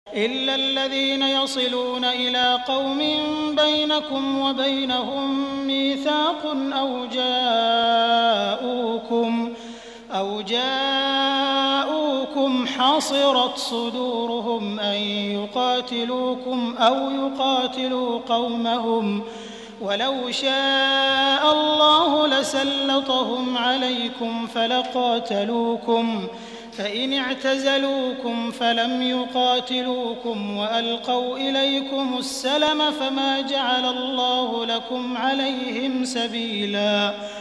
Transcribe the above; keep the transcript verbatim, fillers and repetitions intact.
إلا الذين يصلون إلى قوم بينكم وبينهم ميثاق أو جاءوكم أو جاءوكم حصرت صدورهم أن يقاتلوكم أو يقاتلوا قومهم ولو شاء الله لسلطهم عليكم فلقاتلوكم فإن اعتزلوكم فلم يقاتلوكم وألقوا إليكم السلم فما جعل الله لكم عليهم سبيلا